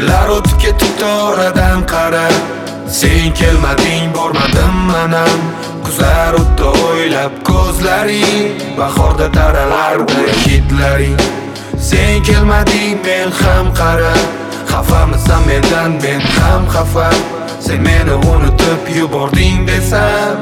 Yillar o'tib ketibdi oradan qara, sen kelmading bormadim manam. Kuzlar o'tdi o'ylab ko'zlaring, bahorda taralardi hidlaring. Sen kelmading men ham qara, xafamisan mendan men ham xafa. Sen meni unutib yubording desam.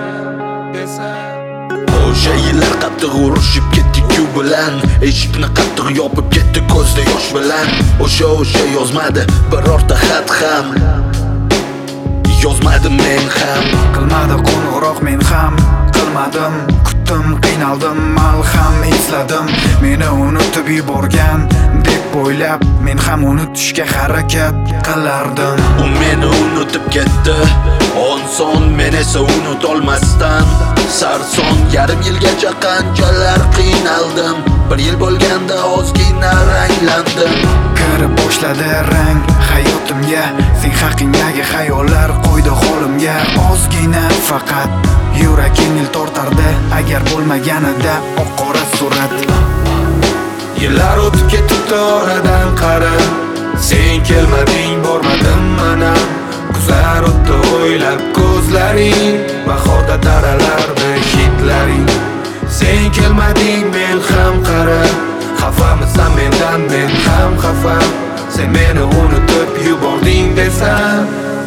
O'sha yillar qattiq urushib ketdik-ku bilan, eshikni qattiq yopib ketdi ko'zda yosh bilan. O'sha yozmadi birorta xat ham, yozmadim men ham. Qilmadi qo'ng'iroq men ham qilmadim, kutdim qiynaldim malham esladim. Meni unutib yuborgan deb o'ylab men ham unutishga harakat qilardim. U meni unutib ketdi oson, men esa unutolmasdan sarson. Yarim yilgacha qanchalar qiynaldim, bir yil bo'lganda ozgina ranglandim. Kirib boshladi rang hayotimga, sen haqingdagi xayollar qo'ydi holimga. Ozgina faqat yurak yengil tortardi agar bo'lmaganida oq qora surat. Yillar o'tib ketibdi oradan qara, sen kelmading bormadim manam. Kuzlar o'tdi o'ylab ko'zlaring, bahorda taralardi hidlaring. Sen kelmading men ham qara, xafamisan mendan men ham xafa. Sen meni unutib yubording desam.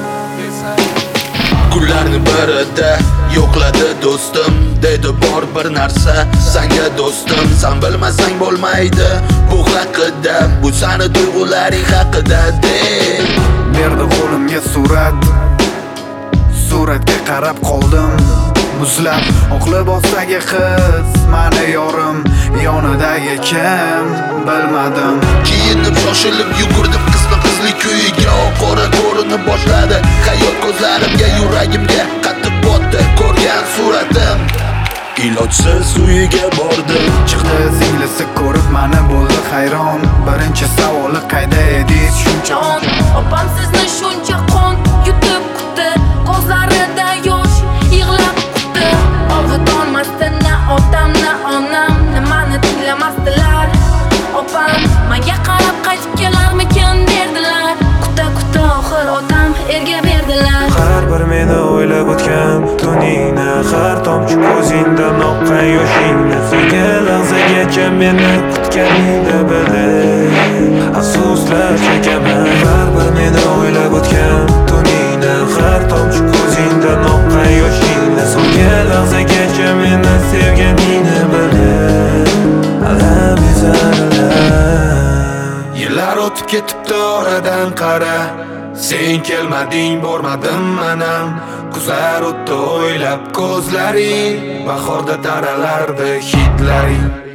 Kunlarni birida yo'qladi do'stim, dedi bor bir narsa sanga do'stim. Sen bilmasang bo'lmaydi bu haqida, bu sani tuyg'ularing haqida deb Berdi qo'limga suratga qarab qoldim muzlab. Oq libosdagi qiz mani yorim, yonidagi kim bilmadim. Kiyinib shoshilib yugurdim qizlik uyiga, oq-qora ko'rinib boshladi hayot ko'zlarimga, yuragimga qattiq botdi ko'rgan suratim. Ilojsiz uyiga bordim, Chiqdi singlisi ko'rib mani bo'ldi hayron. Birinchi savoli qayda edingiz shuncha on? Opam sizni shuncha qon yutib kutdi, ko'zlarida yosh yig'lab kutdi. Og'itolmasdi na otam na onam, nimani tinglamasdilar. Opam menga qarab qaytib kelarmikin derdilar. Kuta oxir otam erga berdilar. Har bir meni o'ylab o'tgan tuningni, har tomchi ko'zingdan oqqan yoshingni, so'nggi lahzagacha meni kutganingni bilib afsuslar chekaman. Har bir meni o'ylab o'tgan tuningni, har tomchi ko'zingdan oqqan yoshingni, so'nggi lahzagacha meni sevganingni bilib alam ezarlar. Yillar o'tib ketibdi oradan qara, sen kelmading bormadim manam. Kuzlar o'tdi o'ylab ko'zlaring, bahorda taralardi hidlaring.